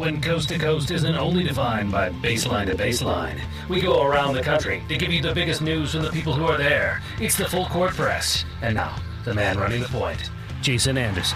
when Coast to Coast isn't only defined by baseline to baseline. We go around the country to give you the biggest news from the people who are there. It's the Full Court Press. And now, the man running the point, Jason Anderson.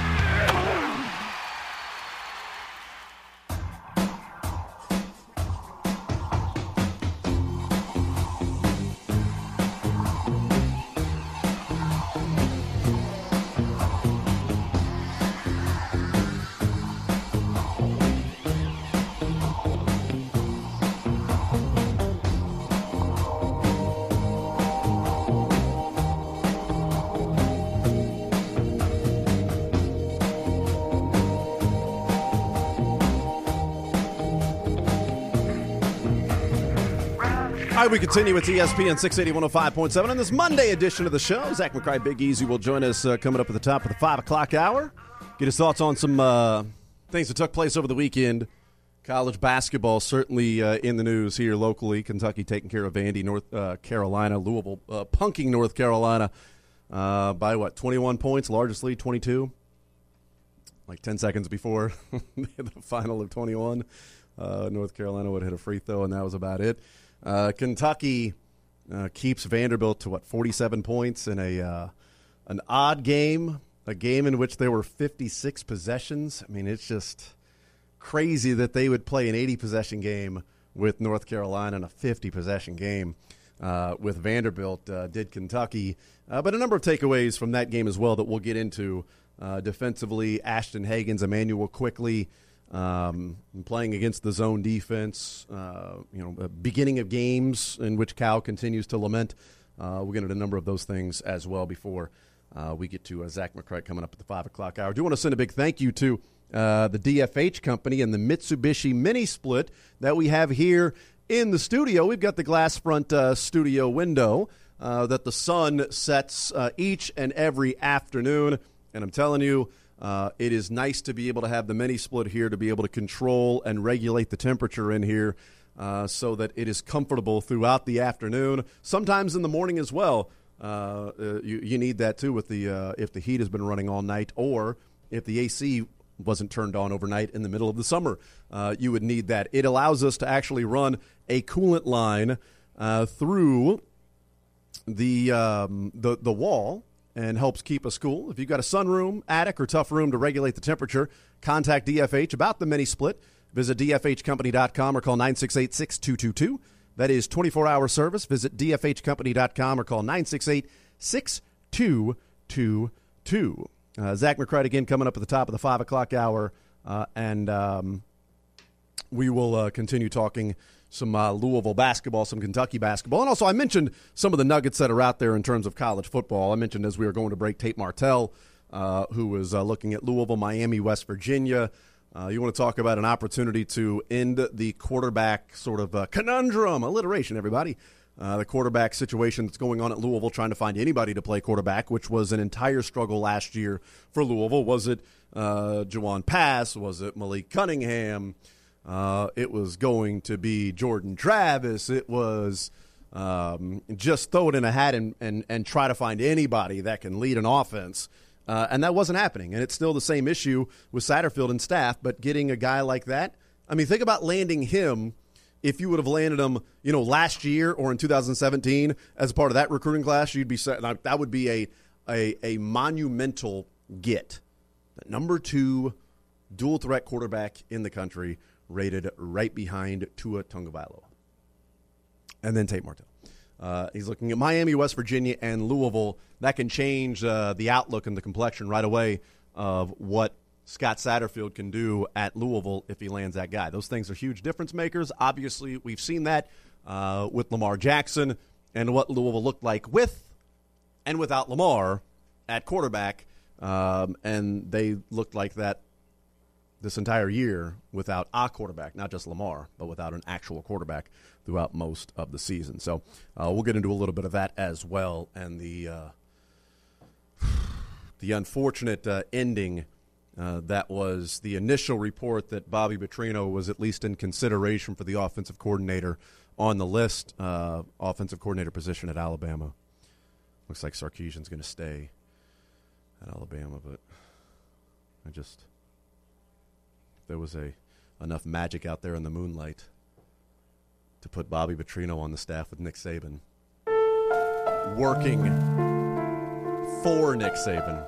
All right, we continue with ESPN 680 105.7 on this Monday edition of the show. Zach McCray, Big Easy will join us coming up at the top of the 5 o'clock hour. Get his thoughts on some things that took place over the weekend. College basketball certainly in the news here locally. Kentucky taking care of Vandy, North Carolina. Louisville punking North Carolina by, 21 points, largest lead, 22. Like 10 seconds before the final of 21. North Carolina would hit a free throw, and that was about it. Kentucky keeps Vanderbilt to 47 points in an odd game, a game in which there were 56 possessions. I mean, it's just crazy that they would play an 80-possession game with North Carolina and a 50-possession game with Vanderbilt. Did Kentucky, but a number of takeaways from that game as well that we'll get into. Defensively, Ashton Hagans, Emmanuel Quickly. Playing against the zone defense, beginning of games in which Cal continues to lament. We'll get into a number of those things as well before we get to Zach McCray coming up at the 5 o'clock hour. I do want to send a big thank you to the DFH company and the Mitsubishi Mini Split that we have here in the studio. We've got the glass front studio window that the sun sets each and every afternoon, and I'm telling you, it is nice to be able to have the mini split here to be able to control and regulate the temperature in here so that it is comfortable throughout the afternoon, sometimes in the morning as well. You need that too with the if the heat has been running all night or if the AC wasn't turned on overnight in the middle of the summer. You would need that. It allows us to actually run a coolant line through the wall and helps keep us cool. If you've got a sunroom, attic, or tough room to regulate the temperature, contact DFH about the mini split. Visit dfhcompany.com or call 968-6222. That is 24-hour service. Visit dfhcompany.com or call 968-6222. Zach McCray again coming up at the top of the 5 o'clock hour, and we will continue talking some Louisville basketball, some Kentucky basketball. And also I mentioned some of the nuggets that are out there in terms of college football. I mentioned as we were going to break Tate Martell, who was looking at Louisville, Miami, West Virginia. You want to talk about an opportunity to end the quarterback sort of conundrum, alliteration, everybody. The quarterback situation that's going on at Louisville, trying to find anybody to play quarterback, which was an entire struggle last year for Louisville. Was it Jawan Pass? Was it Malik Cunningham? It was going to be Jordan Travis. It was just throw it in a hat and try to find anybody that can lead an offense. And that wasn't happening. And it's still the same issue with Satterfield and staff. But getting a guy like that, I mean, think about landing him if you would have landed him, last year or in 2017 as a part of that recruiting class. You'd be set. That would be a monumental get. The number 2 dual threat quarterback in the country, rated right behind Tua Tagovailoa. And then Tate Martell. He's looking at Miami, West Virginia, and Louisville. That can change the outlook and the complexion right away of what Scott Satterfield can do at Louisville if he lands that guy. Those things are huge difference makers. Obviously, we've seen that with Lamar Jackson and what Louisville looked like with and without Lamar at quarterback. And they looked like that this entire year without a quarterback, not just Lamar, but without an actual quarterback throughout most of the season. So we'll get into a little bit of that as well, and the unfortunate ending that was the initial report that Bobby Petrino was at least in consideration for the offensive coordinator on the list, offensive coordinator position at Alabama. Looks like Sarkisian's going to stay at Alabama, but there was a enough magic out there in the moonlight to put Bobby Petrino on the staff with Nick Saban, working for Nick Saban.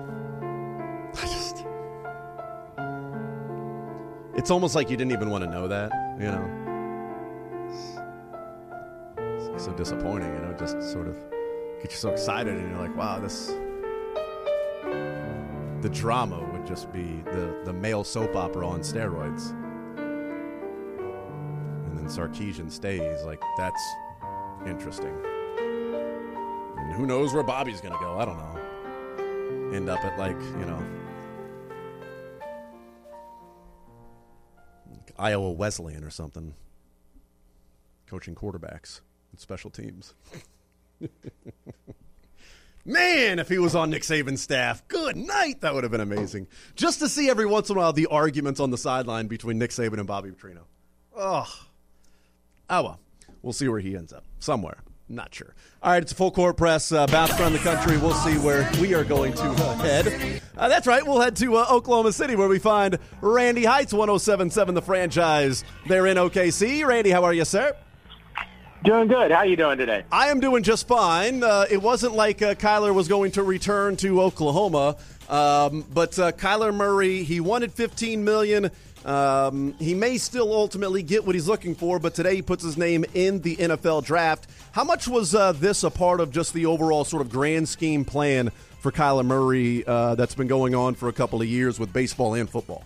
It's almost like you didn't even want to know that, you know. It's so disappointing, you know, just sort of get you so excited and you're like, wow, the drama would just be the male soap opera on steroids. And then Sarkisian stays, like, that's interesting. And who knows where Bobby's going to go, I don't know. End up at, like, you know, Iowa Wesleyan or something, coaching quarterbacks and special teams. Man, if he was on Nick Saban's staff, good night, that would have been amazing. Just to see every once in a while the arguments on the sideline between Nick Saban and Bobby Petrino. Oh well, we'll see where he ends up. Somewhere. Not sure. All right, it's a full court press. Bounce around the country. We'll see where we are going to head. That's right. We'll head to Oklahoma City where we find Randy Heights, 107.7 The Franchise. They're in OKC. Randy, how are you, sir? Doing good. How are you doing today? I am doing just fine. It wasn't like Kyler was going to return to Oklahoma, but Kyler Murray, he wanted $15 million. He may still ultimately get what he's looking for, but today he puts his name in the NFL draft. How much was this a part of just the overall sort of grand scheme plan for Kyler Murray that's been going on for a couple of years with baseball and football?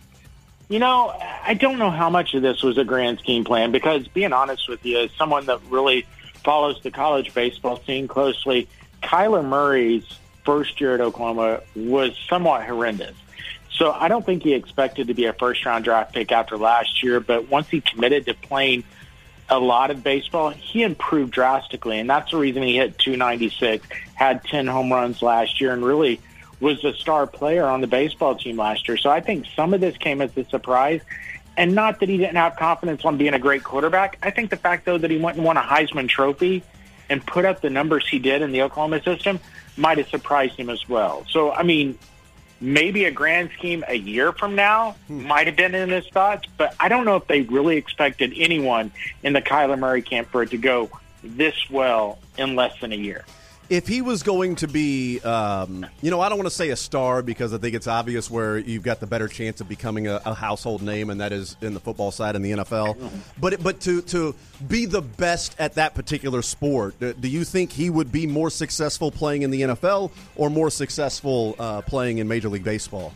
You know, I don't know how much of this was a grand scheme plan because, being honest with you, as someone that really follows the college baseball scene closely, Kyler Murray's first year at Oklahoma was somewhat horrendous. So I don't think he expected to be a first-round draft pick after last year, but once he committed to playing a lot of baseball, he improved drastically, and that's the reason he hit 296, had 10 home runs last year, and really was the star player on the baseball team last year. So I think some of this came as a surprise, and not that he didn't have confidence on being a great quarterback. I think the fact, though, that he went and won a Heisman Trophy and put up the numbers he did in the Oklahoma system might have surprised him as well. So, I mean, maybe a grand scheme a year from now might have been in his thoughts, but I don't know if they really expected anyone in the Kyler Murray camp for it to go this well in less than a year. If he was going to be, I don't want to say a star because I think it's obvious where you've got the better chance of becoming a household name, and that is in the football side in the NFL. But to be the best at that particular sport, do you think he would be more successful playing in the NFL or more successful playing in Major League Baseball?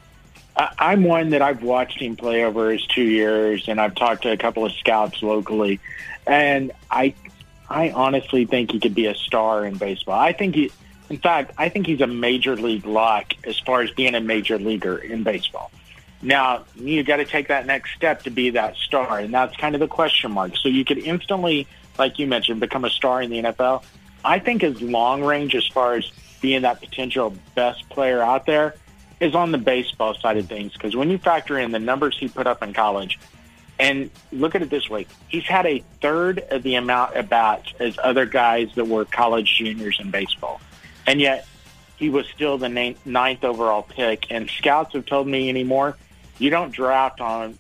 I'm one that I've watched him play over his 2 years, and I've talked to a couple of scouts locally, and I honestly think he could be a star in baseball. I think he's a major league lock as far as being a major leaguer in baseball. Now, you got to take that next step to be that star, and that's kind of the question mark. So you could instantly, like you mentioned, become a star in the NFL. I think his long range as far as being that potential best player out there is on the baseball side of things, because when you factor in the numbers he put up in college, and look at it this way, he's had a third of the amount of bats as other guys that were college juniors in baseball. And yet he was still the ninth overall pick. And scouts have told me anymore, you don't draft on,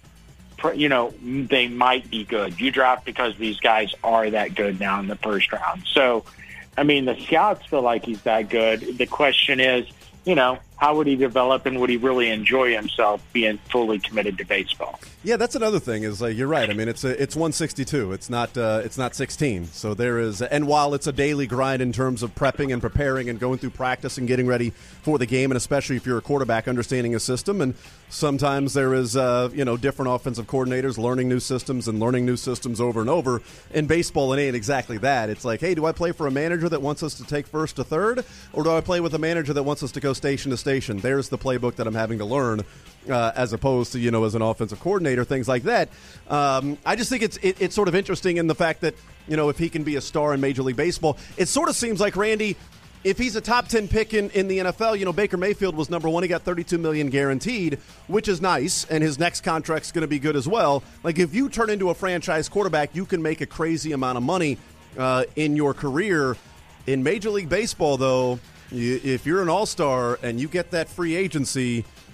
they might be good. You draft because these guys are that good now in the first round. So, I mean, the scouts feel like he's that good. The question is, how would he develop and would he really enjoy himself being fully committed to baseball? Yeah, that's another thing. Is you're right. I mean, it's 162. It's not 16. So there is, and while it's a daily grind in terms of prepping and preparing and going through practice and getting ready for the game, and especially if you're a quarterback, understanding a system, and sometimes there is different offensive coordinators learning new systems and learning new systems over and over. In baseball, it ain't exactly that. It's like, hey, do I play for a manager that wants us to take first to third, or do I play with a manager that wants us to go station to station? There's the playbook that I'm having to learn, as opposed to, as an offensive coordinator, things like that. I just think it's sort of interesting in the fact that, if he can be a star in Major League Baseball, it sort of seems like, Randy, if he's a top 10 pick in the NFL, Baker Mayfield was number one. He got $32 million guaranteed, which is nice, and his next contract's going to be good as well. Like, if you turn into a franchise quarterback, you can make a crazy amount of money in your career. In Major League Baseball, though, if you're an all-star and you get that free agency,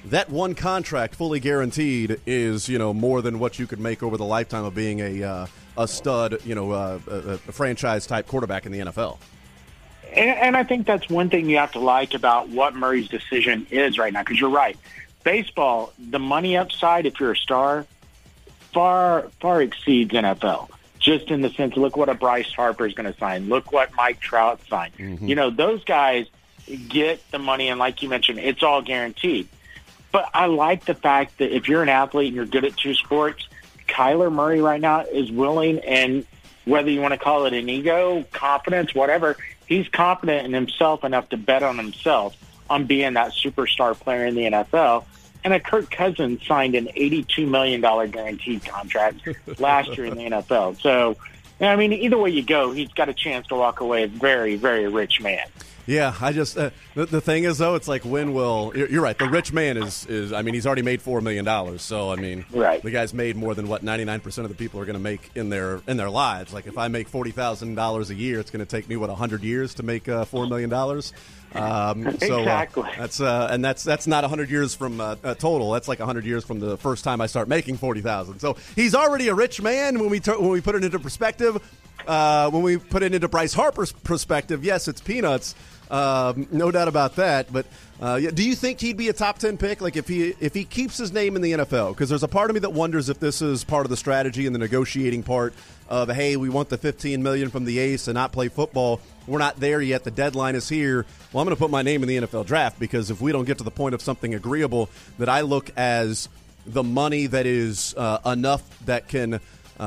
that one contract fully guaranteed is, more than what you could make over the lifetime of being a stud, a franchise-type quarterback in the NFL. And I think that's one thing you have to like about what Murray's decision is right now, because you're right. Baseball, the money upside, if you're a star, far exceeds NFL. Just in the sense, look what a Bryce Harper is going to sign. Look what Mike Trout signed. Mm-hmm. Those guys get the money, and like you mentioned, it's all guaranteed. But I like the fact that if you're an athlete and you're good at two sports, Kyler Murray right now is willing, and whether you want to call it an ego, confidence, whatever, he's confident in himself enough to bet on himself on being that superstar player in the NFL. And Kirk Cousins signed an $82 million guaranteed contract last year in the NFL. So, either way you go, he's got a chance to walk away a very, very rich man. Yeah, I just the thing is, though, it's like when will – you're right. The rich man is he's already made $4 million. So, right. The guy's made more than what 99% of the people are going to make in their lives. Like if I make $40,000 a year, it's going to take me, 100 years to make $4 million? Exactly. That's not 100 years from total. That's like 100 years from the first time I start making $40,000. So he's already a rich man when we put it into perspective. When we put it into Bryce Harper's perspective, yes, it's peanuts. No doubt about that. But do you think he'd be a top 10 pick? Like if he keeps his name in the NFL? Because there's a part of me that wonders if this is part of the strategy and the negotiating part of, hey, we want the $15 million from the Ace and not play football. We're not there yet. The deadline is here. Well, I'm going to put my name in the NFL draft, because if we don't get to the point of something agreeable that I look as the money that is enough that can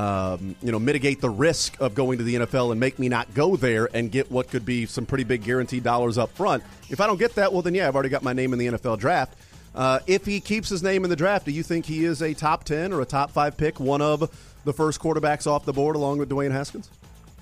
mitigate the risk of going to the NFL and make me not go there and get what could be some pretty big guaranteed dollars up front. If I don't get that, well, then, yeah, I've already got my name in the NFL draft. If he keeps his name in the draft, do you think he is a top 10 or a top 5 pick, one of the first quarterbacks off the board along with Dwayne Haskins?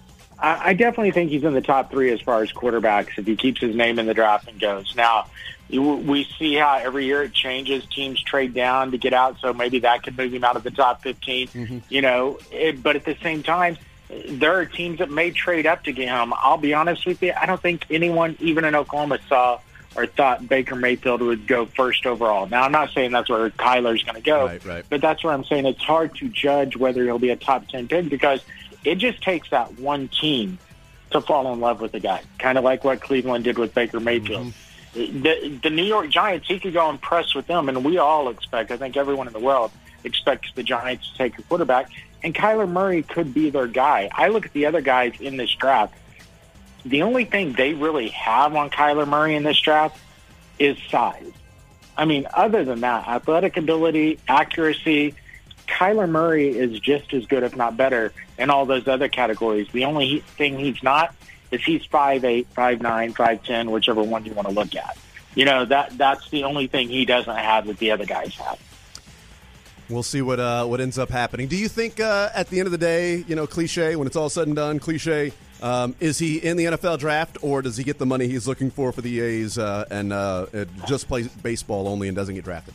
I definitely think he's in the top 3 as far as quarterbacks if he keeps his name in the draft and goes. Now, we see how every year it changes. Teams trade down to get out, so maybe that could move him out of the top 15. Mm-hmm. But at the same time, there are teams that may trade up to get him. I'll be honest with you, I don't think anyone, even in Oklahoma, saw or thought Baker Mayfield would go first overall. Now, I'm not saying that's where Kyler's going to go, right. But that's where I'm saying it's hard to judge whether he'll be a top 10 pick, because it just takes that one team to fall in love with the guy, kind of like what Cleveland did with Baker Mayfield. Mm-hmm. The New York Giants, he could go impress with them, and we all expect, I think everyone in the world expects the Giants to take a quarterback, and Kyler Murray could be their guy. I look at the other guys in this draft. The only thing they really have on Kyler Murray in this draft is size. Other than that, athletic ability, accuracy, Kyler Murray is just as good, if not better, in all those other categories. The only thing he's not is he's 5'8", 5'9", 5'10", whichever one you want to look at. That's the only thing he doesn't have that the other guys have. We'll see what ends up happening. Do you think at the end of the day, cliche, when it's all said and done, cliche, is he in the NFL draft, or does he get the money he's looking for the A's and just plays baseball only and doesn't get drafted?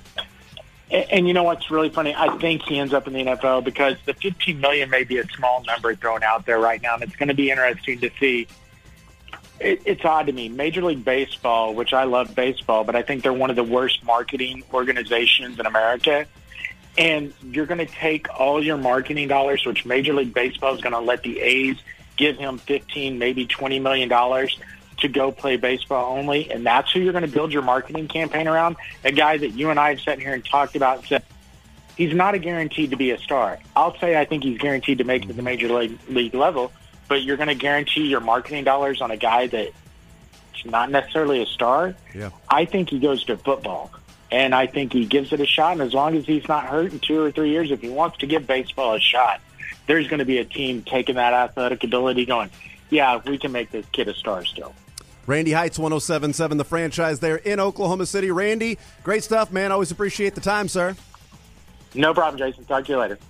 And you know what's really funny? I think he ends up in the NFL, because the $15 million may be a small number thrown out there right now, and it's going to be interesting to see. It's odd to me. Major League Baseball, which I love baseball, but I think they're one of the worst marketing organizations in America. And you're going to take all your marketing dollars, which Major League Baseball is going to let the A's give him $15, maybe $20 million to go play baseball only, and that's who you're going to build your marketing campaign around. A guy that you and I have sat here and talked about and said he's not a guaranteed to be a star. I'll say I think he's guaranteed to make it to the major league level, but you're going to guarantee your marketing dollars on a guy that's not necessarily a star. Yeah. I think he goes to football, and I think he gives it a shot, and as long as he's not hurt in 2 or 3 years, if he wants to give baseball a shot, there's going to be a team taking that athletic ability going, yeah, we can make this kid a star still. Randy Heights, 107.7 The Franchise there in Oklahoma City. Randy, great stuff, man. Always appreciate the time, sir. No problem, Jason. Talk to you later.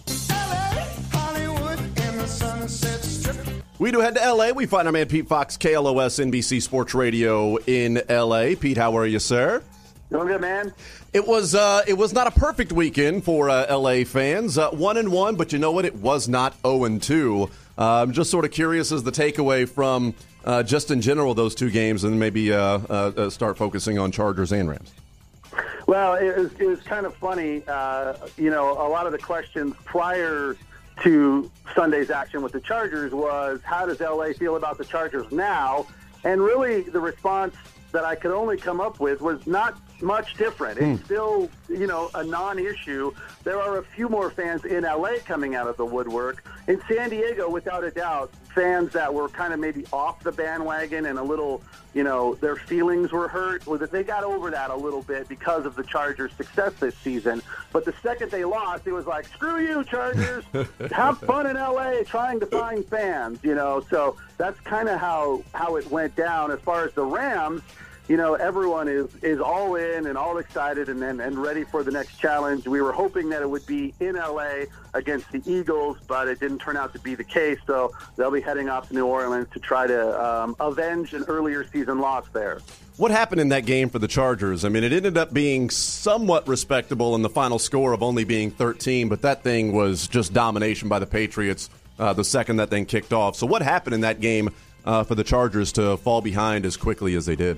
We do head to L.A. We find our man Pete Fox, KLOS NBC Sports Radio in L.A. Pete, how are you, sir? Doing good, man. It was not a perfect weekend for L.A. fans. 1-1, but you know what? It was not 0-2. I'm just sort of curious as the takeaway from just in general those two games, and maybe start focusing on Chargers and Rams. Well, it was kind of funny. You know, a lot of the questions prior to Sunday's action with the Chargers was, how does LA feel about the Chargers now? And really the response that I could only come up with was not much different. It's still, you know, a non-issue. There are a few more fans in LA coming out of the woodwork. In San Diego, without a doubt, fans that were kind of maybe off the bandwagon and a little, you know, their feelings were hurt, was that they got over that a little bit because of the Chargers' success this season. But the second they lost, it was like, screw you, Chargers. Have fun in LA trying to find fans, you know. So that's kind of how it went down. As far as the Rams, you know, everyone is all in and all excited and ready for the next challenge. We were hoping that it would be in L.A. against the Eagles, but it didn't turn out to be the case. So they'll be heading off to New Orleans to try to avenge an earlier season loss there. What happened in that game for the Chargers? I mean, it ended up being somewhat respectable in the final score of only being 13, but that thing was just domination by the Patriots the second that thing kicked off. So what happened in that game for the Chargers to fall behind as quickly as they did?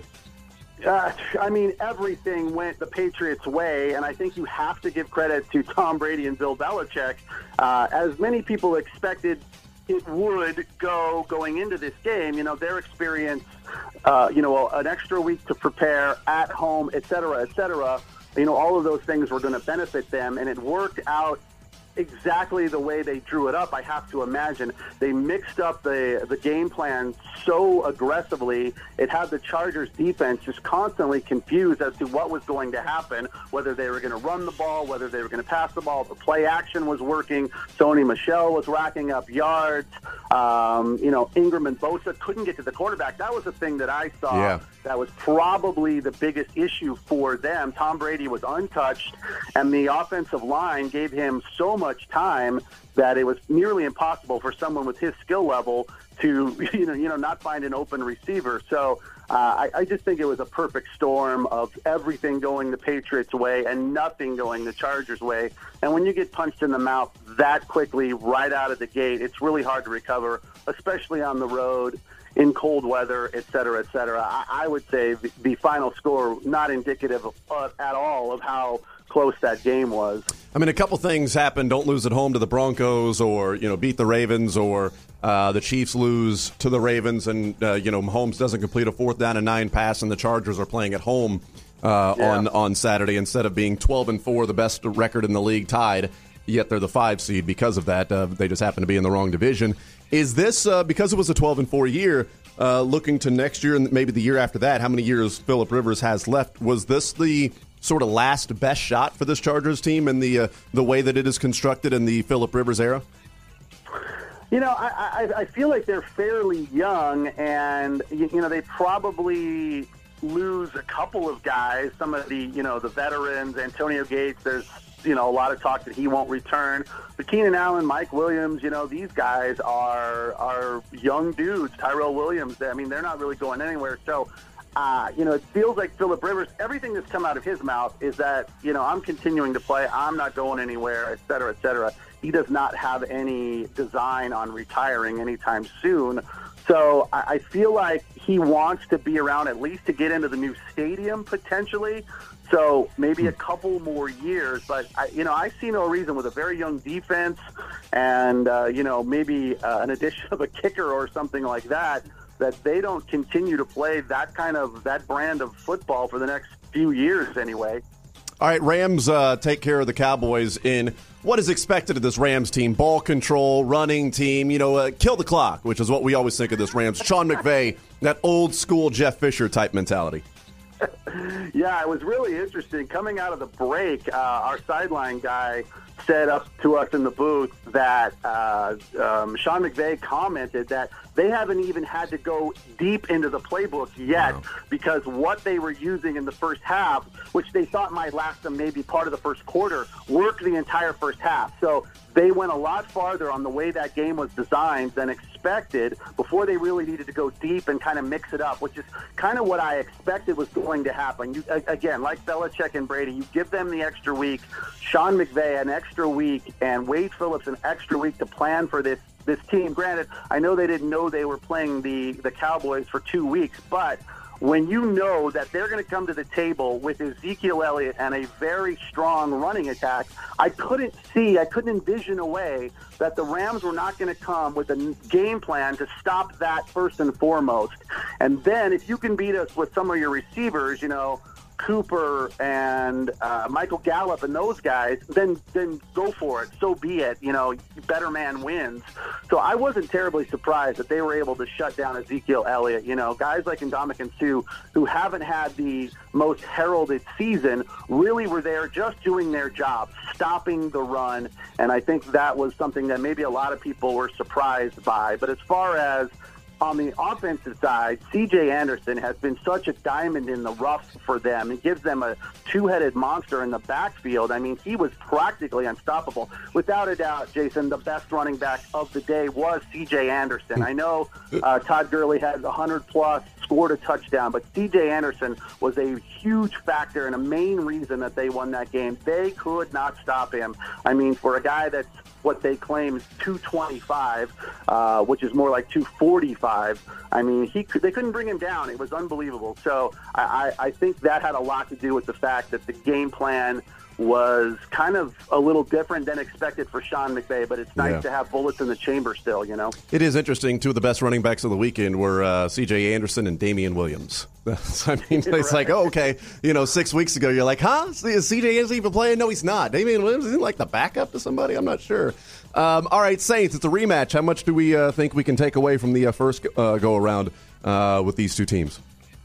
I mean, everything went the Patriots' way, and I think you have to give credit to Tom Brady and Bill Belichick. As many people expected it would going into this game, you know, their experience, you know, an extra week to prepare at home, et cetera, you know, all of those things were going to benefit them, and it worked out exactly the way they drew it up. I have to imagine they mixed up the game plan so aggressively. It had the Chargers defense just constantly confused as to what was going to happen, whether they were going to run the ball, whether they were going to pass the ball. The play action was working. Sony Michel was racking up yards. You know, Ingram and Bosa couldn't get to the quarterback. That was the thing that I saw that was probably the biggest issue for them. Tom Brady was untouched, and the offensive line gave him so much time that it was nearly impossible for someone with his skill level to, you know, not find an open receiver. So I just think it was a perfect storm of everything going the Patriots' way and nothing going the Chargers' way. And when you get punched in the mouth that quickly right out of the gate, it's really hard to recover, especially on the road, in cold weather, et cetera, et cetera. I would say the final score not indicative at all of how close that game was. I mean, a couple things happened. Don't lose at home to the Broncos, or, you know, beat the Ravens, or the Chiefs lose to the Ravens, and, you know, Mahomes doesn't complete a 4th down and 9 pass, and the Chargers are playing at home on Saturday instead of being 12-4, the best record in the league, tied. Yet they're the 5 seed because of that. They just happen to be in the wrong division. Is this, because it was a 12-4 year, looking to next year and maybe the year after that, how many years Phillip Rivers has left, was this the sort of last best shot for this Chargers team and the way that it is constructed in the Phillip Rivers era? You know, I feel like they're fairly young, and, you know, they probably lose a couple of guys, some of the, you know, the veterans. Antonio Gates, there's, you know, a lot of talk that he won't return. But Keenan Allen, Mike Williams, you know, these guys are young dudes. Tyrell Williams, I mean, they're not really going anywhere. So, you know, it feels like Phillip Rivers, everything that's come out of his mouth is that, you know, I'm continuing to play, I'm not going anywhere, et cetera, et cetera. He does not have any design on retiring anytime soon. So I feel like he wants to be around at least to get into the new stadium potentially. So maybe a couple more years, but I see no reason with a very young defense and you know, maybe an addition of a kicker or something like that they don't continue to play that brand of football for the next few years anyway. All right, Rams take care of the Cowboys in what is expected of this Rams team. Ball control, running team, you know, kill the clock, which is what we always think of this Rams. Sean McVay, that old school Jeff Fisher type mentality. Yeah, it was really interesting. Coming out of the break, our sideline guy said up to us in the booth that Sean McVay commented that they haven't even had to go deep into the playbook yet because what they were using in the first half, which they thought might last them maybe part of the first quarter, worked the entire first half. So they went a lot farther on the way that game was designed than expected before they really needed to go deep and kind of mix it up, which is kind of what I expected was going to happen. Again, like Belichick and Brady, you give them the extra week, Sean McVay an extra week, and Wade Phillips an extra week to plan for this team. Granted, I know they didn't know they were playing the Cowboys for 2 weeks, but when you know that they're going to come to the table with Ezekiel Elliott and a very strong running attack, I couldn't envision a way that the Rams were not going to come with a game plan to stop that first and foremost. And then if you can beat us with some of your receivers, Cooper and Michael Gallup and those guys, then go for it. So be it. Better man wins. So I wasn't terribly surprised that they were able to shut down Ezekiel Elliott. Guys like Ndamukong Suh, who haven't had the most heralded season, really were there just doing their job, stopping the run. And I think that was something that maybe a lot of people were surprised by. But as far as on the offensive side, C.J. Anderson has been such a diamond in the rough for them. It gives them a two-headed monster in the backfield. I mean, he was practically unstoppable. Without a doubt, Jason, the best running back of the day was C.J. Anderson. I know Todd Gurley had 100-plus, scored a touchdown, but C.J. Anderson was a huge factor and a main reason that they won that game. They could not stop him. I mean, for a guy that's what they claim is 225, which is more like 245. I mean, they couldn't bring him down. It was unbelievable. So I think that had a lot to do with the fact that the game plan was kind of a little different than expected for Sean McVay, but it's nice to have bullets in the chamber still, It is interesting. Two of the best running backs of the weekend were C.J. Anderson and Damian Williams. I mean, it's like, oh, okay, 6 weeks ago, you're like, huh? Is C.J. Anderson even playing? No, he's not. Damian Williams isn't like the backup to somebody? I'm not sure. All right, Saints, it's a rematch. How much do we think we can take away from the first go-around with these two teams?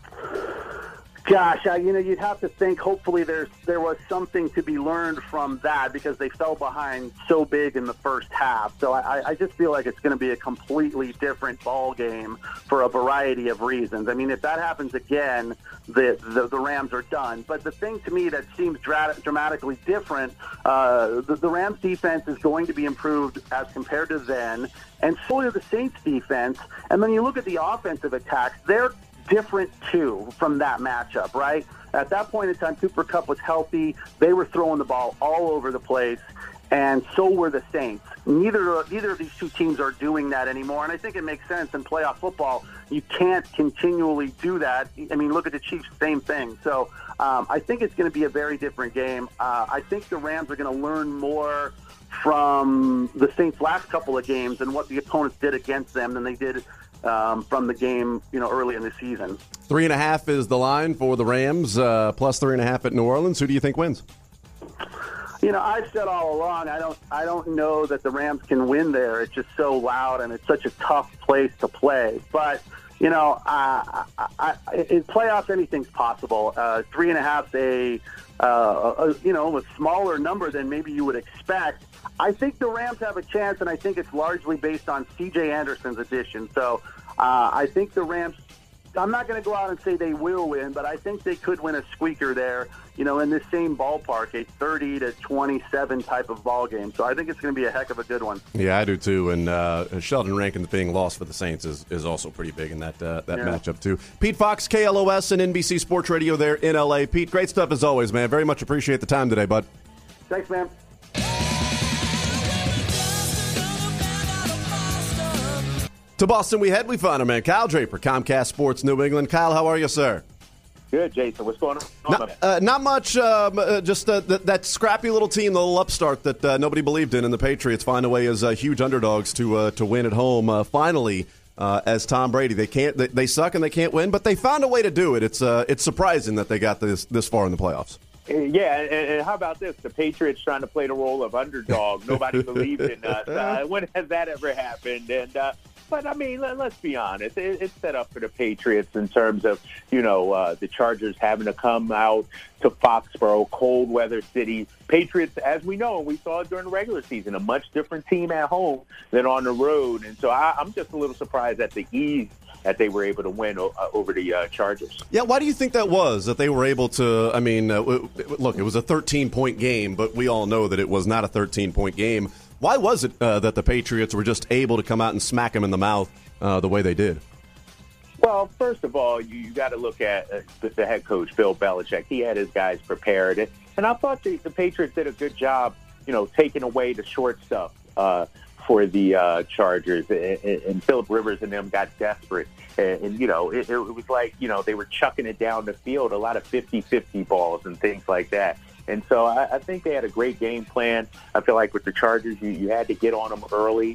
Gosh, you'd have to think hopefully there was something to be learned from that because they fell behind so big in the first half. So I just feel like it's going to be a completely different ball game for a variety of reasons. I mean, if that happens again, the Rams are done. But the thing to me that seems dramatically different, the Rams defense is going to be improved as compared to then, and so is the Saints defense. And then you look at the offensive attacks, they're different too from that matchup, right? At that point in time, Cooper Kupp was healthy. They were throwing the ball all over the place, and so were the Saints. Neither of these two teams are doing that anymore, and I think it makes sense in playoff football. You can't continually do that. I mean, look at the Chiefs, same thing. So I think it's going to be a very different game. I think the Rams are going to learn more from the Saints' last couple of games and what the opponents did against them than they did from the game, early in the season. 3.5 is the line for the Rams, plus 3.5 at New Orleans. Who do you think wins? I've said all along, I don't know that the Rams can win there. It's just so loud and it's such a tough place to play. But in playoffs, anything's possible. 3.5 a smaller number than maybe you would expect. I think the Rams have a chance, and I think it's largely based on C.J. Anderson's addition. So I think the Rams, I'm not going to go out and say they will win, but I think they could win a squeaker there, in this same ballpark, a 30-27 type of ball game. So I think it's going to be a heck of a good one. Yeah, I do too. And Sheldon Rankins being lost for the Saints is also pretty big in that matchup too. Pete Fox, KLOS and NBC Sports Radio there in L.A. Pete, great stuff as always, man. Very much appreciate the time today, bud. Thanks, man. To Boston we head. We find our man Kyle Draper, Comcast Sports New England. Kyle, how are you, sir? Good, Jason. What's going on? Not much. Just that scrappy little team, the little upstart that nobody believed in, and the Patriots find a way as huge underdogs to win at home. Finally, as Tom Brady, they suck and they can't win, but they found a way to do it. It's surprising that they got this far in the playoffs. Yeah, and how about this? The Patriots trying to play the role of underdog. Nobody believed in us. When has that ever happened? And but I mean, let's be honest. It's set up for the Patriots in terms of the Chargers having to come out to Foxborough, cold weather city. Patriots, as we know, and we saw it during the regular season, a much different team at home than on the road. And so I'm just a little surprised at the ease that they were able to win over the Chargers. Yeah, why do you think that was, that they were able to, I mean, look, it was a 13-point game, but we all know that it was not a 13-point game. Why was it that the Patriots were just able to come out and smack them in the mouth the way they did? Well, first of all, you got to look at the head coach, Bill Belichick. He had his guys prepared. And I thought the Patriots did a good job, taking away the short stuff for the Chargers, and Phillip Rivers and them got desperate. And you know, it was like, you know, they were chucking it down the field, a lot of 50-50 balls and things like that. And so I think they had a great game plan. I feel like with the Chargers, you had to get on them early,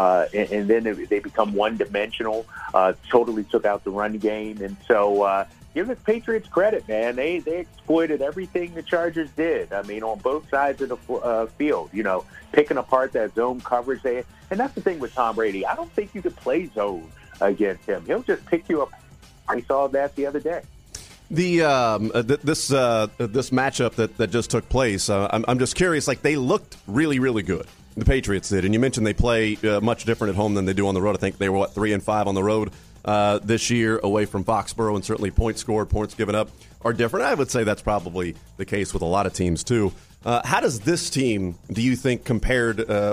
and then they become one-dimensional, totally took out the run game. And so give the Patriots credit, man. They exploited everything the Chargers did. I mean, on both sides of the field, you know, picking apart that zone coverage. And that's the thing with Tom Brady. I don't think you could play zone against him. He'll just pick you up. I saw that the other day. The this matchup that just took place, I'm just curious. Like, they looked really, really good. The Patriots did, and you mentioned they play much different at home than they do on the road. I think they were 3-5 on the road this year, away from Foxborough, and certainly points scored, points given up are different. I would say that's probably the case with a lot of teams too. How does this team, do you think, compare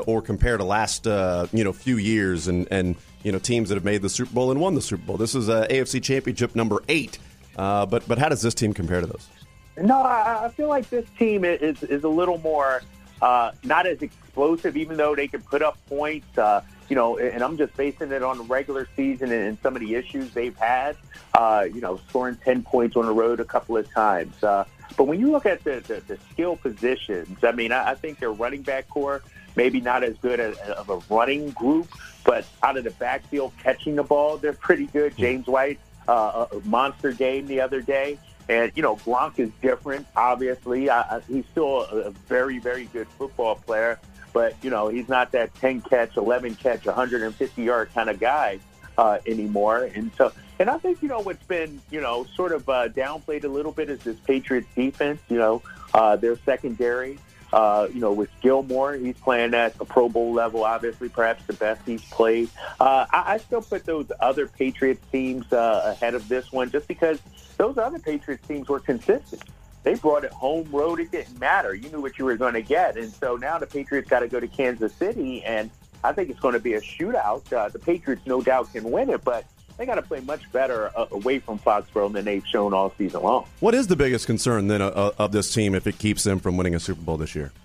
to last few years and teams that have made the Super Bowl and won the Super Bowl? This is AFC Championship number 8. But how does this team compare to those? No, I feel like this team is a little more not as explosive, even though they can put up points. And I'm just basing it on the regular season and some of the issues they've had. Scoring 10 points on the road a couple of times. But when you look at the skill positions, I mean, I think their running back core maybe not as good of a running group, but out of the backfield catching the ball, they're pretty good. James White. A monster game the other day. And, Gronk is different, obviously. He's still a very, very good football player. But, he's not that 10-catch, 11-catch, 150-yard kind of guy anymore. And I think, what's been, sort of downplayed a little bit is this Patriots defense, their secondary. With Gilmore, he's playing at the Pro Bowl level, obviously, perhaps the best he's played. I still put those other Patriots teams ahead of this one just because those other Patriots teams were consistent. They brought it home, road, it didn't matter. You knew what you were going to get. And so now the Patriots got to go to Kansas City, and I think it's going to be a shootout. The Patriots no doubt can win it, but they got to play much better away from Foxborough than they've shown all season long. What is the biggest concern then of this team if it keeps them from winning a Super Bowl this year?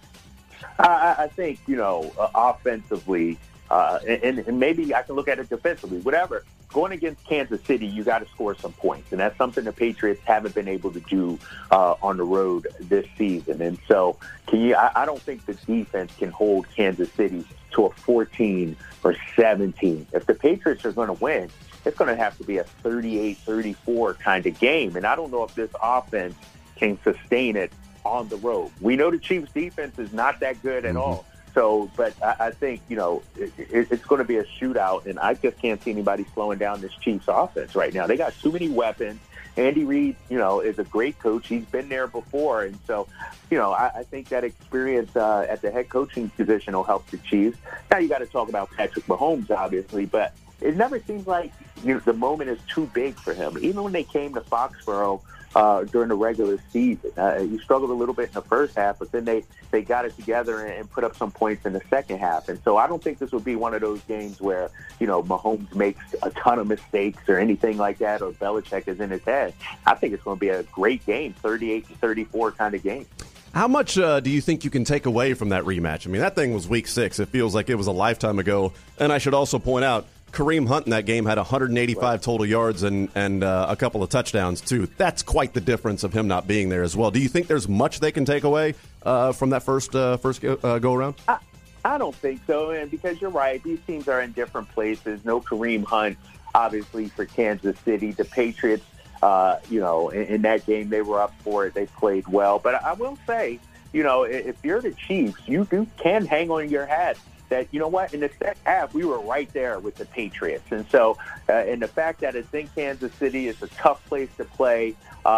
I think, offensively, and maybe I can look at it defensively, whatever. Going against Kansas City, you got to score some points, and that's something the Patriots haven't been able to do on the road this season. And so I don't think the defense can hold Kansas City to a 14 or 17. If the Patriots are going to win, it's going to have to be a 38-34 kind of game. And I don't know if this offense can sustain it on the road. We know the Chiefs' defense is not that good at all. So, but I think, it's going to be a shootout, and I just can't see anybody slowing down this Chiefs offense right now. They got too many weapons. Andy Reid, is a great coach. He's been there before. And so, I think that experience at the head coaching position will help the Chiefs. Now you got to talk about Patrick Mahomes, obviously, but it never seems like the moment is too big for him. Even when they came to Foxborough during the regular season, he struggled a little bit in the first half, but then they got it together and put up some points in the second half. And so I don't think this will be one of those games where, Mahomes makes a ton of mistakes or anything like that, or Belichick is in his head. I think it's going to be a great game, 38-34 kind of game. How much do you think you can take away from that rematch? I mean, that thing was week 6. It feels like it was a lifetime ago. And I should also point out, Kareem Hunt in that game had 185 total yards and a couple of touchdowns, too. That's quite the difference of him not being there as well. Do you think there's much they can take away from that first go-around? I don't think so, and because you're right, these teams are in different places. No Kareem Hunt, obviously, for Kansas City. The Patriots, in that game, they were up for it. They played well. But I will say, if you're the Chiefs, you can hang on your hat that, in the second half, we were right there with the Patriots. And so, and the fact that it's in Kansas City, it's a tough place to play.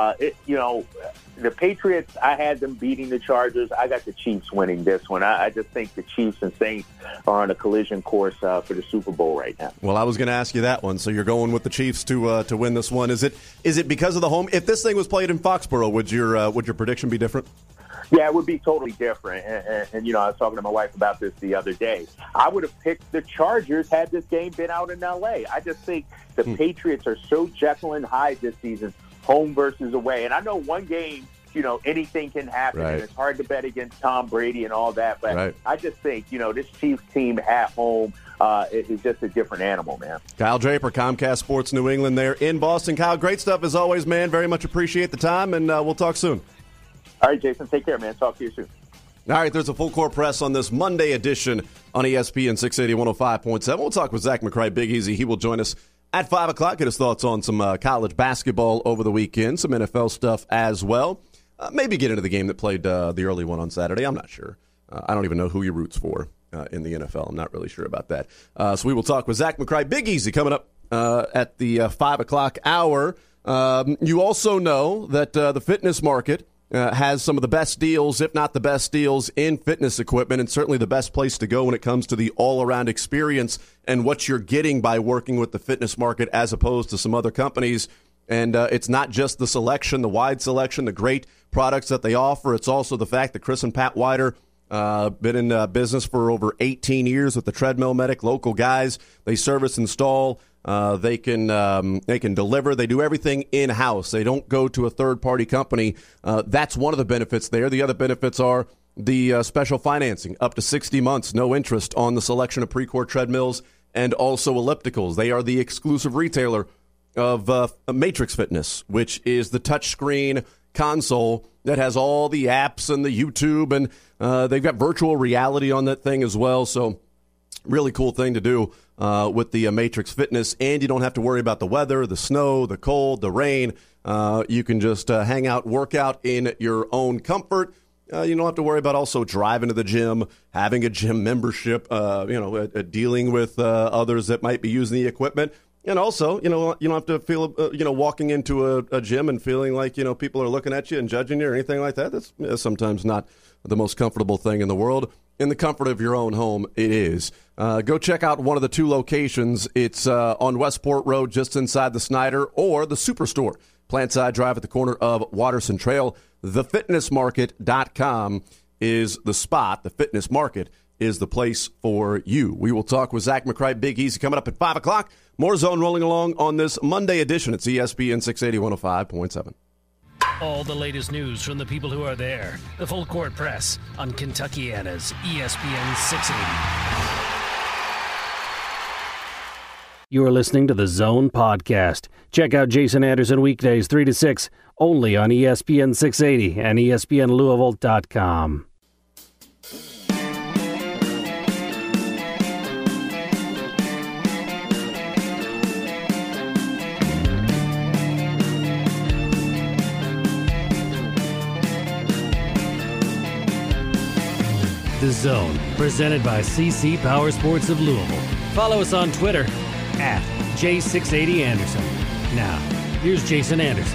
The Patriots, I had them beating the Chargers. I got the Chiefs winning this one. I just think the Chiefs and Saints are on a collision course for the Super Bowl right now. Well, I was going to ask you that one. So you're going with the Chiefs to win this one. Is it because of the home? If this thing was played in Foxborough, would your prediction be different? Yeah, it would be totally different. And I was talking to my wife about this the other day. I would have picked the Chargers had this game been out in L.A. I just think the Patriots are so Jekyll and Hyde this season, home versus away. And I know one game anything can happen. Right. And it's hard to bet against Tom Brady and all that. But Right. I just think, this Chiefs team at home is just a different animal, man. Kyle Draper, Comcast Sports New England there in Boston. Kyle, great stuff as always, man. Very much appreciate the time, and we'll talk soon. All right, Jason, take care, man. Talk to you soon. All right, there's a full court press on this Monday edition on ESPN 680 105.7. We'll talk with Zach McCray, Big Easy. He will join us at 5 o'clock, get his thoughts on some college basketball over the weekend, some NFL stuff as well. Maybe get into the game that played the early one on Saturday. I'm not sure. I don't even know who he roots for in the NFL. I'm not really sure about that. So we will talk with Zach McCray, Big Easy, coming up at the 5 o'clock hour. You also know that the fitness market has some of the best deals, if not the best deals, in fitness equipment, and certainly the best place to go when it comes to the all-around experience and what you're getting by working with the fitness market as opposed to some other companies. And it's not just the selection, the wide selection, the great products that they offer. It's also the fact that Chris and Pat Wider been in business for over 18 years with the Treadmill Medic, local guys. They service, install. They can deliver. They do everything in-house. They don't go to a third-party company. That's one of the benefits there. The other benefits are the special financing, up to 60 months, no interest on the selection of Precourt treadmills and also ellipticals. They are the exclusive retailer of Matrix Fitness, which is the touchscreen console that has all the apps and the YouTube, and they've got virtual reality on that thing as well. So really cool thing to do with the Matrix Fitness, and you don't have to worry about the weather, the snow, the cold, the rain. You can just hang out, work out in your own comfort. You don't have to worry about also driving to the gym, having a gym membership, dealing with others that might be using the equipment. And also, you don't have to feel, walking into a gym and feeling like, people are looking at you and judging you or anything like that. That's sometimes not the most comfortable thing in the world. In the comfort of your own home, it is. Go check out one of the two locations. It's on Westport Road, just inside the Snyder, or the Superstore, Plantside Drive at the corner of Watterson Trail. TheFitnessMarket.com is the spot. The Fitness Market is the place for you. We will talk with Zach McCray, Big Easy, coming up at 5 o'clock. More Zone rolling along on this Monday edition. It's ESPN 680 105.7. All the latest news from the people who are there. The Full Court Press on Kentuckiana's ESPN 680. You are listening to the Zone Podcast. Check out Jason Anderson weekdays 3 to 6, only on ESPN 680 and ESPNLouisville.com. The Zone, presented by CC Power Sports of Louisville. Follow us on Twitter at J680Anderson. Now, here's Jason Anderson.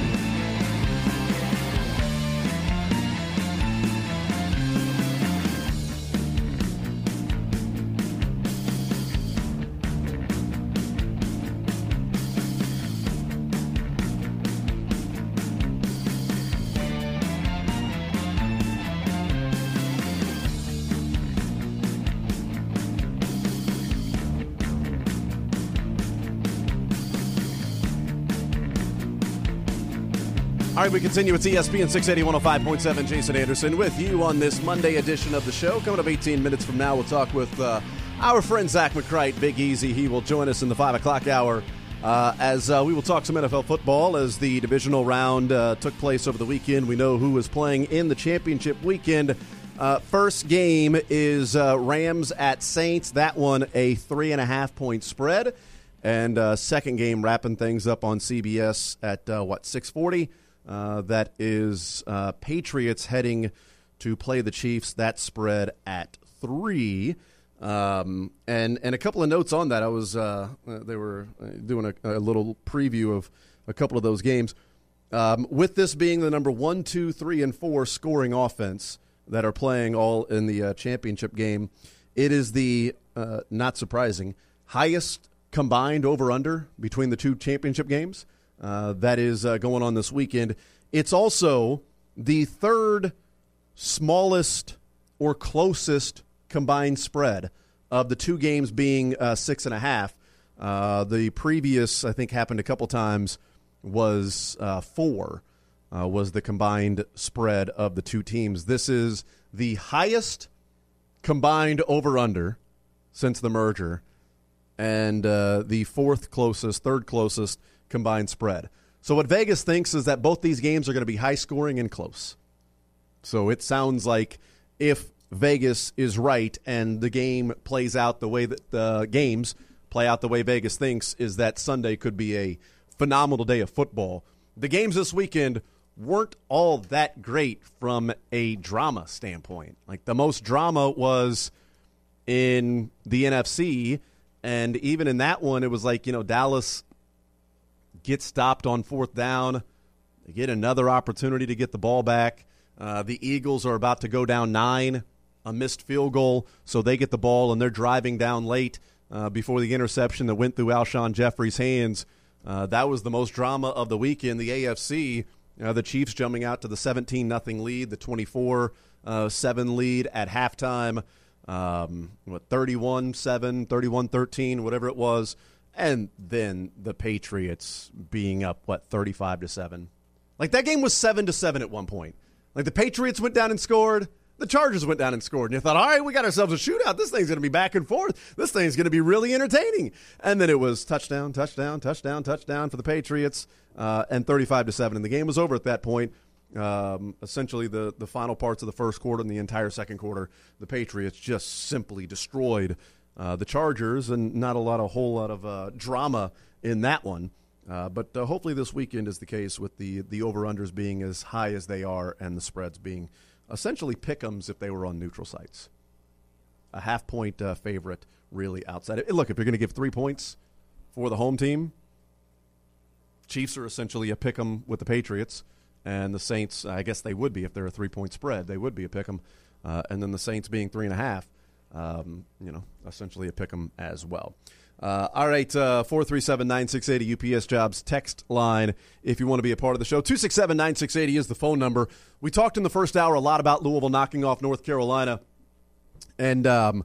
All right, we continue. It's ESPN 680 105.7. Jason Anderson with you on this Monday edition of the show. Coming up 18 minutes from now, we'll talk with our friend Zach McCray, Big Easy. He will join us in the 5 o'clock hour as we will talk some NFL football as the divisional round took place over the weekend. We know who is playing in the championship weekend. First game is Rams at Saints. That one a 3.5-point spread. And second game wrapping things up on CBS at 6:40. That is Patriots heading to play the Chiefs. That spread at 3. And a couple of notes on that. I was they were doing a little preview of a couple of those games. With this being the number 1, 2, 3, and 4 scoring offense that are playing all in the championship game, it is the not surprising highest combined over-under between the two championship games. That is going on this weekend. It's also the third smallest or closest combined spread of the two games being 6.5. The previous, I think, happened a couple times was 4. was the combined spread of the two teams. This is the highest combined over-under since the merger, and the third closest combined spread. So what Vegas thinks is that both these games are going to be high-scoring and close. So it sounds like if Vegas is right and the game plays out the way that the games play out the way Vegas thinks, is that Sunday could be a phenomenal day of football. The games this weekend weren't all that great from a drama standpoint. Like, the most drama was in the NFC, and even in that one, it was like, Dallas gets stopped on fourth down. They get another opportunity to get the ball back. The Eagles are about to go down 9, a missed field goal, so they get the ball, and they're driving down late before the interception that went through Alshon Jeffrey's hands. That was the most drama of the weekend. The AFC, the Chiefs jumping out to the 17-0 lead, the 24-7 lead at halftime, 31-7, 31-13, whatever it was, and then the Patriots being up, 35-7. Like, that game was 7-7 at one point. Like, the Patriots went down and scored. The Chargers went down and scored. And you thought, all right, we got ourselves a shootout. This thing's going to be back and forth. This thing's going to be really entertaining. And then it was touchdown, touchdown, touchdown, touchdown for the Patriots, and 35-7. And the game was over at that point. Essentially, the final parts of the first quarter and the entire second quarter, the Patriots just simply destroyed the Chargers, and not a whole lot of drama in that one. But hopefully this weekend is the case with the over-unders being as high as they are and the spreads being essentially pick-ems if they were on neutral sites. A half-point favorite really outside it. Look, if you're going to give 3 points for the home team, Chiefs are essentially a pick-em with the Patriots, and the Saints, I guess they would be if they're a 3-point spread. They would be a pick-em. And then the Saints being 3.5, essentially a pick-em as well. All right, 437-9680 UPS Jobs text line if you want to be a part of the show. 267-9680 is the phone number. We talked in the first hour a lot about Louisville knocking off North Carolina. And the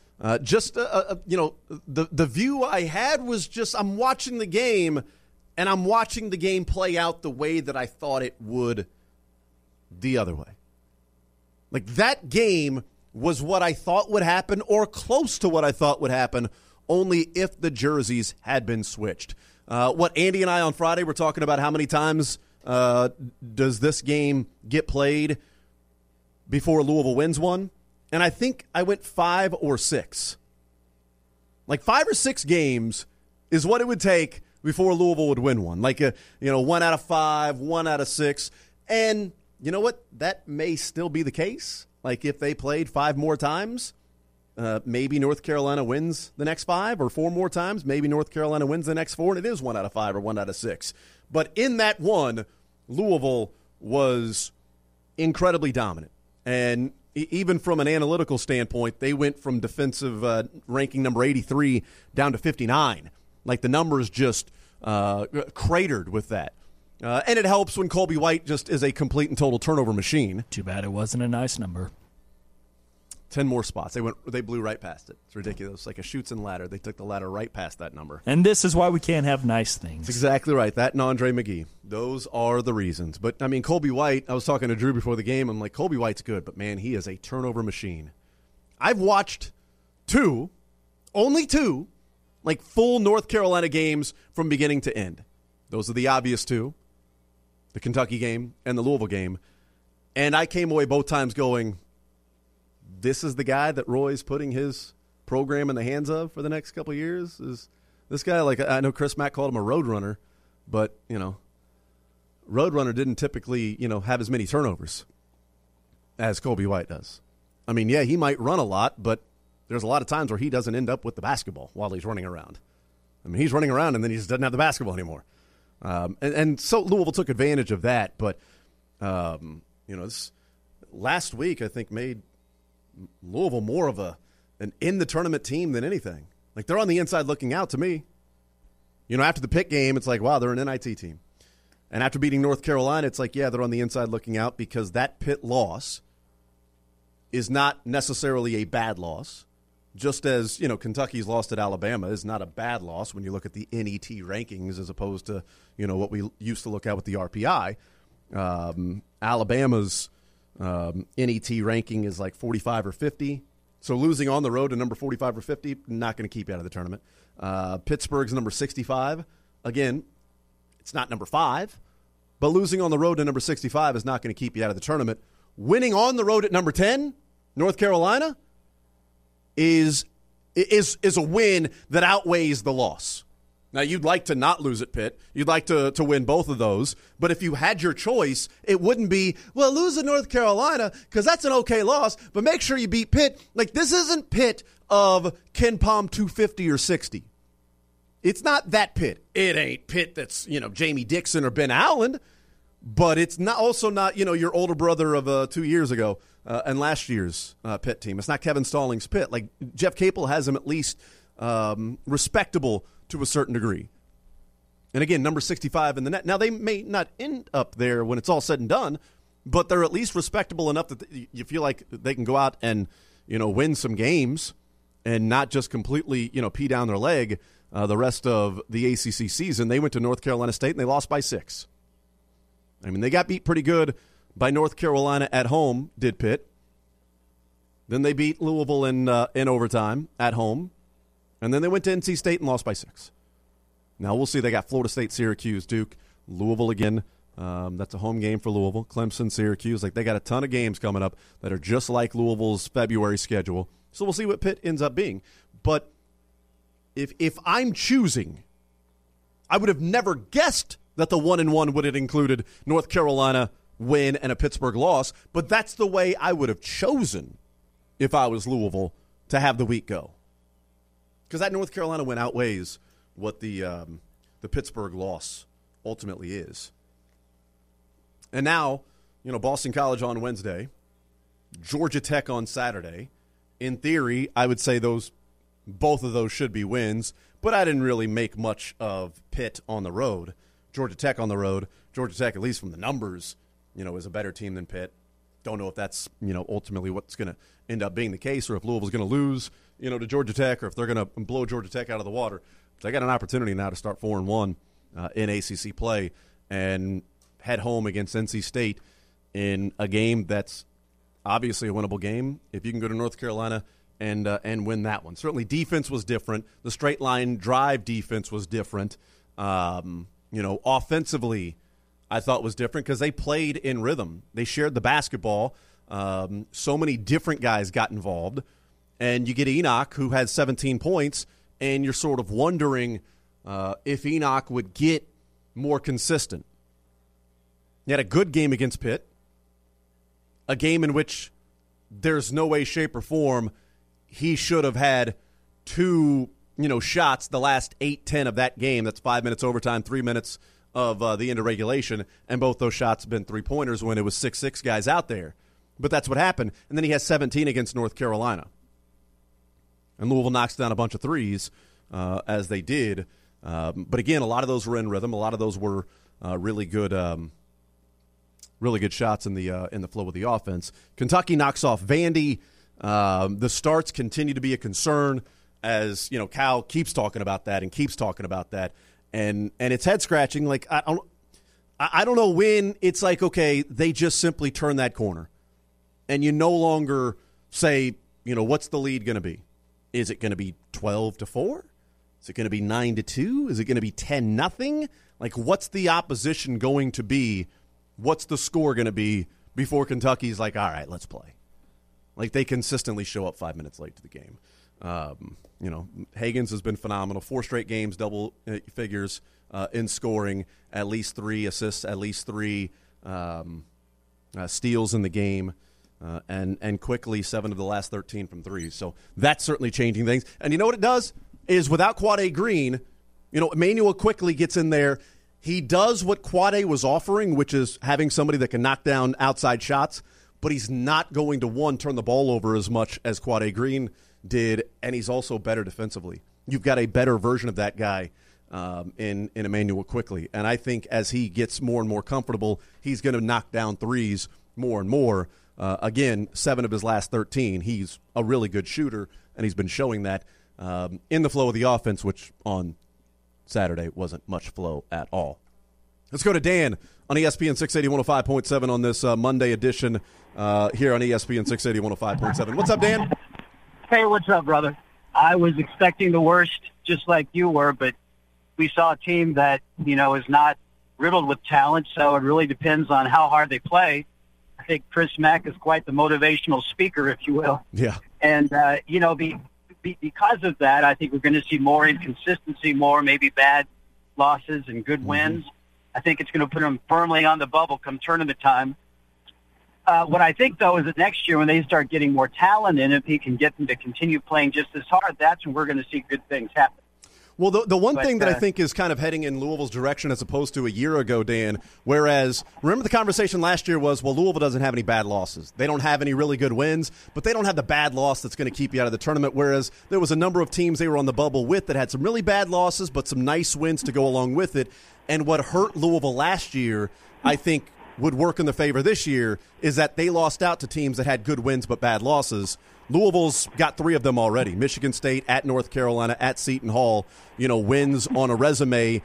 view I had was just I'm watching the game, and I'm watching the game play out the way that I thought it would the other way. Like, that game was what I thought would happen, or close to what I thought would happen, only if the jerseys had been switched. What Andy and I on Friday were talking about, how many times does this game get played before Louisville wins one? And I think I went 5 or 6. Like, 5 or 6 games is what it would take before Louisville would win one. Like, 1 out of 5, 1 out of 6. And you know what? That may still be the case. Like, if they played 5 more times, maybe North Carolina wins the next 5, or 4 more times. Maybe North Carolina wins the next 4, and it is 1 out of 5 or 1 out of 6. But in that one, Louisville was incredibly dominant. And even from an analytical standpoint, they went from defensive ranking number 83 down to 59. Like, the numbers just cratered with that. And it helps when Colby White just is a complete and total turnover machine. Too bad it wasn't a nice number. 10 more spots. They blew right past it. It's ridiculous. Like a Chutes and ladder. They took the ladder right past that number. And this is why we can't have nice things. That's exactly right. That and Andre McGee. Those are the reasons. But, I mean, Colby White, I was talking to Drew before the game. I'm like, Colby White's good, but, man, he is a turnover machine. I've watched 2, only 2, like, full North Carolina games from beginning to end. Those are the obvious 2, the Kentucky game and the Louisville game. And I came away both times going, this is the guy that Roy's putting his program in the hands of for the next couple of years? Is this guy, like, I know Chris Mack called him a roadrunner, but, roadrunner didn't typically, have as many turnovers as Colby White does. I mean, yeah, he might run a lot, but there's a lot of times where he doesn't end up with the basketball while he's running around. I mean, he's running around and then he just doesn't have the basketball anymore. And so Louisville took advantage of that, but, this last week I think made Louisville more of an in-the-tournament team than anything. Like, they're on the inside looking out to me. After the Pitt game, it's like, wow, they're an NIT team. And after beating North Carolina, it's like, yeah, they're on the inside looking out, because that Pitt loss is not necessarily a bad loss. Just as, Kentucky's loss at Alabama is not a bad loss when you look at the NET rankings as opposed to, what we used to look at with the RPI. Alabama's NET ranking is like 45 or 50. So losing on the road to number 45 or 50, not going to keep you out of the tournament. Pittsburgh's number 65. Again, it's not number 5, but losing on the road to number 65 is not going to keep you out of the tournament. Winning on the road at number 10, North Carolina, is a win that outweighs the loss. Now, you'd like to not lose at Pitt. You'd like to win both of those. But if you had your choice, it wouldn't be, well, lose at North Carolina because that's an okay loss, but make sure you beat Pitt. Like, this isn't Pitt of Ken Pom 250 or 60. It's not that Pitt. It ain't Pitt that's, Jamie Dixon or Ben Howland, but it's not also not, your older brother of 2 years ago and last year's Pitt team. It's not Kevin Stallings' Pitt. Like, Jeff Capel has him at least respectable to a certain degree. And again, number 65 in the net. Now, they may not end up there when it's all said and done, but they're at least respectable enough that you feel like they can go out and, win some games and not just completely, pee down their leg the rest of the ACC season. They went to North Carolina State and they lost by 6. I mean, they got beat pretty good by North Carolina at home, did Pitt. Then they beat Louisville in overtime at home. And then they went to NC State and lost by 6. Now we'll see. They got Florida State, Syracuse, Duke, Louisville again. That's a home game for Louisville. Clemson, Syracuse. Like, they got a ton of games coming up that are just like Louisville's February schedule. So we'll see what Pitt ends up being. But if I'm choosing, I would have never guessed that the 1-1 would have included North Carolina win and a Pittsburgh loss. But that's the way I would have chosen if I was Louisville to have the week go. Because that North Carolina win outweighs what the Pittsburgh loss ultimately is. And now, Boston College on Wednesday, Georgia Tech on Saturday. In theory, I would say both of those should be wins, but I didn't really make much of Pitt on the road. Georgia Tech on the road. Georgia Tech, at least from the numbers, is a better team than Pitt. Don't know if that's, ultimately what's going to end up being the case, or if Louisville's going to lose, to Georgia Tech, or if they're going to blow Georgia Tech out of the water. But they got an opportunity now to start 4-1 in ACC play and head home against NC State in a game that's obviously a winnable game if you can go to North Carolina and win that one. Certainly defense was different. The straight line drive defense was different. Offensively, I thought was different because they played in rhythm. They shared the basketball. So many different guys got involved. And you get Enoch, who had 17 points, and you're sort of wondering if Enoch would get more consistent. He had a good game against Pitt, a game in which there's no way, shape, or form he should have had 2 shots the last 8-10 of that game. That's 5 minutes overtime, 3 minutes of the end of regulation, and both those shots have been 3-pointers when it was 6-6 guys out there. But that's what happened. And then he has 17 against North Carolina. And Louisville knocks down a bunch of threes, as they did. But again, a lot of those were in rhythm. A lot of those were really good shots in the flow of the offense. Kentucky knocks off Vandy. The starts continue to be a concern, as Cal keeps talking about that and keeps talking about that, and it's head scratching. Like, I don't know when it's like, okay, they just simply turn that corner, and you no longer say, what's the lead going to be? Is it going to be 12-4? Is it going to be 9-2? Is it going to be 10-0? Like, what's the opposition going to be? What's the score going to be before Kentucky's like, all right, let's play? Like, they consistently show up 5 minutes late to the game. Hagans has been phenomenal. 4 straight games, double figures in scoring, at least 3 assists, at least 3 steals in the game, and quickly 7 of the last 13 from 3. So that's certainly changing things. And you know what it does? Is without Quade Green, Emmanuel quickly gets in there. He does what Quade was offering, which is having somebody that can knock down outside shots, but he's not going to, turn the ball over as much as Quade Green did, and he's also better defensively. You've got a better version of that guy in Emmanuel quickly. And I think as he gets more and more comfortable, he's going to knock down threes more and more. Again, 7 of his last 13. He's a really good shooter, and he's been showing that in the flow of the offense, which on Saturday wasn't much flow at all. Let's go to Dan on ESPN 680 105.7 on this Monday edition here on ESPN 680 105.7. What's up, Dan? Hey, what's up, brother? I was expecting the worst, just like you were, but we saw a team that, is not riddled with talent, so it really depends on how hard they play. I think Chris Mack is quite the motivational speaker, if you will. Yeah. And, because of that, I think we're going to see more inconsistency, more maybe bad losses and good wins. I think it's going to put them firmly on the bubble come tournament time. What I think, though, is that next year when they start getting more talent in, if he can get them to continue playing just as hard, that's when we're going to see good things happen. Well, the one thing that I think is kind of heading in Louisville's direction as opposed to a year ago, Dan, whereas remember the conversation last year was, well, Louisville doesn't have any bad losses. They don't have any really good wins, but they don't have the bad loss that's going to keep you out of the tournament, whereas there was a number of teams they were on the bubble with that had some really bad losses but some nice wins to go along with it. And what hurt Louisville last year, I think, would work in their favor this year is that they lost out to teams that had good wins but bad losses. Louisville's got 3 of them already. Michigan State, at North Carolina, at Seton Hall, wins on a resume.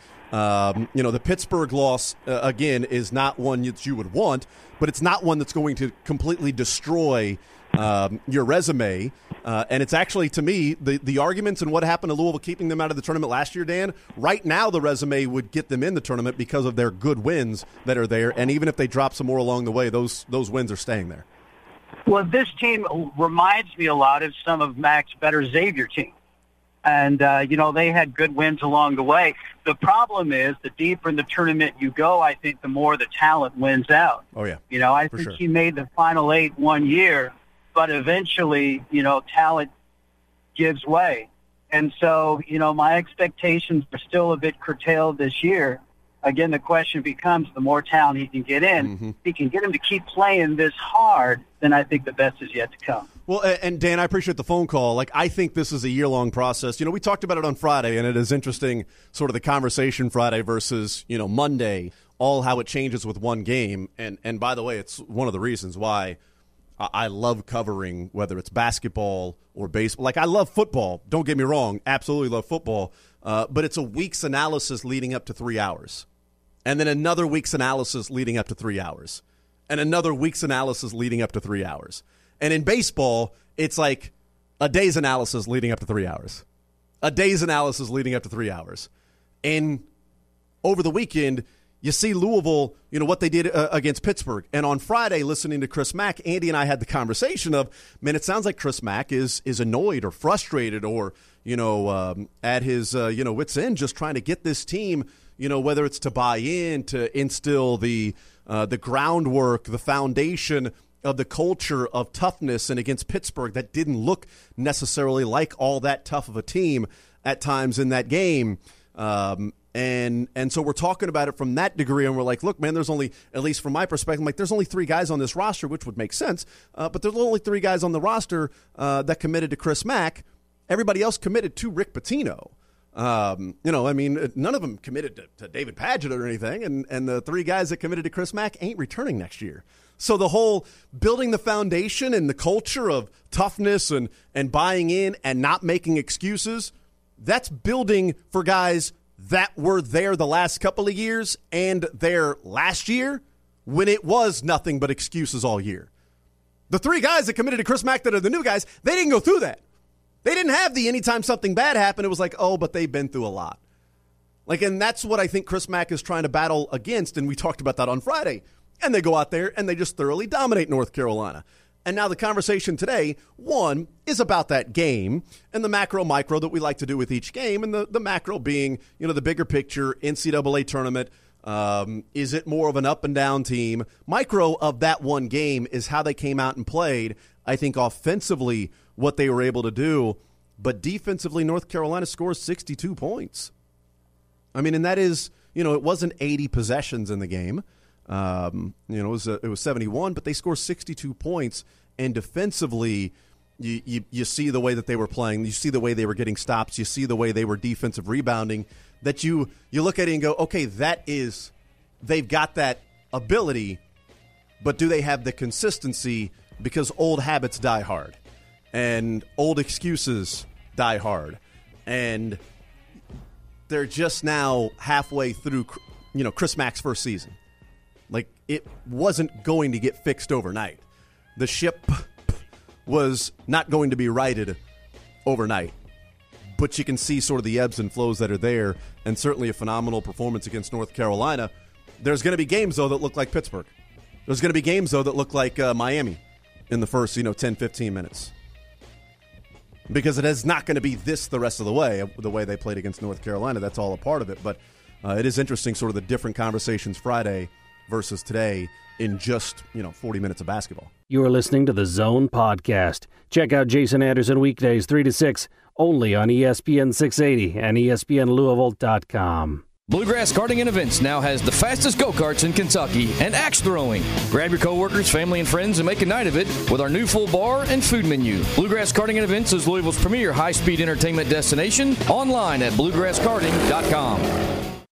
The Pittsburgh loss, again, is not one that you would want, but it's not one that's going to completely destroy your resume. And it's actually, to me, the arguments and what happened to Louisville keeping them out of the tournament last year, Dan, right now the resume would get them in the tournament because of their good wins that are there. And even if they drop some more along the way, those wins are staying there. Well, this team reminds me a lot of some of Mac's better Xavier team. And, they had good wins along the way. The problem is the deeper in the tournament you go, I think the more the talent wins out. Oh, yeah. I think he made the Final 8 one year, but eventually, talent gives way. And so, my expectations are still a bit curtailed this year. Again, the question becomes the more talent he can get in, if he can get him to keep playing this hard, then I think the best is yet to come. Well, and Dan, I appreciate the phone call. I think this is a year-long process. We talked about it on Friday, and it is interesting, sort of the conversation Friday versus, Monday, all how it changes with one game. And by the way, it's one of the reasons why I love covering, whether it's basketball or baseball. I love football. Don't get me wrong. Absolutely love football. But it's a week's analysis leading up to 3 hours. And then another week's analysis leading up to 3 hours. And another week's analysis leading up to 3 hours. And in baseball, it's like a day's analysis leading up to 3 hours. A day's analysis leading up to 3 hours. And over the weekend, you see Louisville, what they did against Pittsburgh. And on Friday, listening to Chris Mack, Andy and I had the conversation of, man, it sounds like Chris Mack is annoyed or frustrated or, at his, wit's end, just trying to get this team, whether it's to buy in, to instill the groundwork, the foundation of the culture of toughness. And against Pittsburgh, that didn't look necessarily like all that tough of a team at times in that game. And so we're talking about it from that degree, and we're like, look, man, there's only, at least from my perspective, there's only 3 guys on this roster, which would make sense, but there's only 3 guys on the roster that committed to Chris Mack. Everybody else committed to Rick Pitino. None of them committed to David Padgett or anything, and the 3 guys that committed to Chris Mack ain't returning next year. So the whole building the foundation and the culture of toughness and buying in and not making excuses, that's building for guys that were there the last couple of years and there last year when it was nothing but excuses all year. The 3 guys that committed to Chris Mack that are the new guys, they didn't go through that. They didn't have the anytime something bad happened, it was like, oh, but they've been through a lot. And that's what I think Chris Mack is trying to battle against, and we talked about that on Friday. And they go out there and they just thoroughly dominate North Carolina. And now the conversation today, one, is about that game and the macro-micro that we like to do with each game, and the macro being, the bigger picture, NCAA tournament. Is it more of an up-and-down team? Micro of that one game is how they came out and played. I think offensively what they were able to do, but defensively North Carolina scores 62 points. And that is, it wasn't 80 possessions in the game. It was 71, but they scored 62 points, and defensively, you see the way that they were playing, you see the way they were getting stops, you see the way they were defensive rebounding, that you look at it and go, okay, they've got that ability, but do they have the consistency? Because old habits die hard, and old excuses die hard, and they're just now halfway through Chris Mack's first season. Like, it wasn't going to get fixed overnight. The ship was not going to be righted overnight. But you can see sort of the ebbs and flows that are there, and certainly a phenomenal performance against North Carolina. There's going to be games, though, that look like Pittsburgh. There's going to be games, though, that look like Miami in the first, 10, 15 minutes. Because it is not going to be this the rest of the way they played against North Carolina. That's all a part of it. But it is interesting, sort of the different conversations Friday versus today in just, 40 minutes of basketball. You are listening to the Zone Podcast. Check out Jason Anderson weekdays 3 to 6, only on ESPN 680 and ESPNLouisville.com. Bluegrass Karting and Events now has the fastest go-karts in Kentucky and axe throwing. Grab your coworkers, family, and friends and make a night of it with our new full bar and food menu. Bluegrass Karting and Events is Louisville's premier high-speed entertainment destination. Online at bluegrasskarting.com.